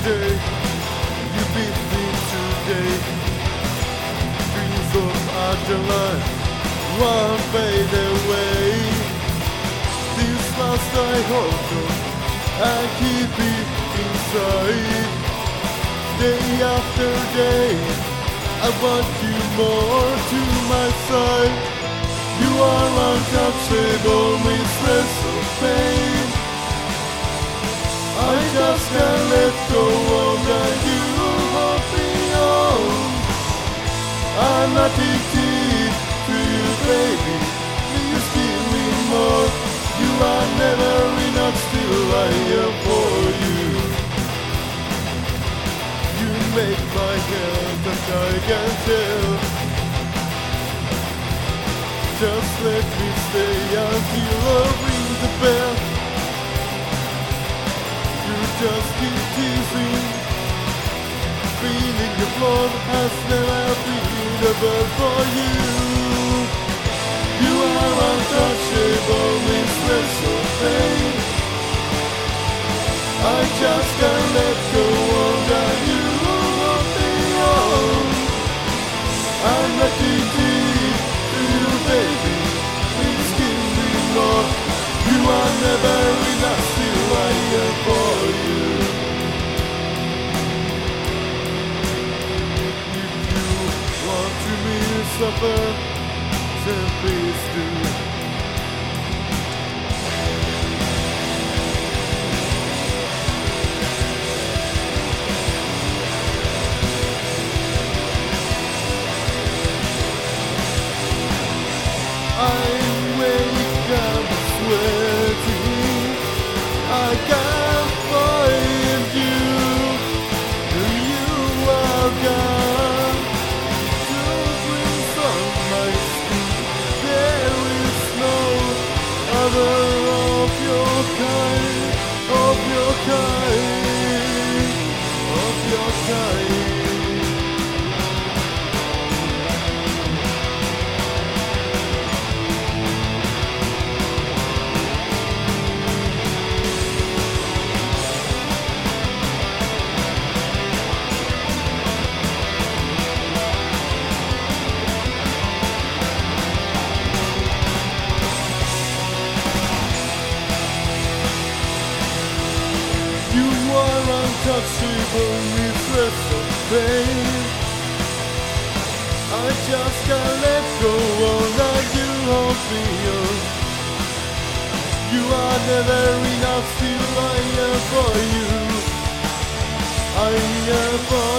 day. You beat me today. Dreams of after life won't fade away. This last I hold on, I keep it inside. Day after day, I want you more to my side. You are untouchable, mistress of pain. I just can't let go of that you hold me on. I'm addicted to you, baby. Please give me more. You are never enough, still I am for you. You make my head that I can tell. Just let me stay until I ring the bell. You just keep teasing. Feeling your love has never been above for you. You are untouchable, mistress of pain. I just can't let go of that you hold me on. I'm addicted to you, baby. Please give me more. You are never enough, still I am for you. If you want to me to suffer, then please do. I wake up sweating. I can't find you. You are gone. Two dreams on my skin. There is no other of your kind, of your kind, of your kind. You are untouchable, mistress of pain. I just can't let go of that you hold me on. You are never enough, still I am for you. I am for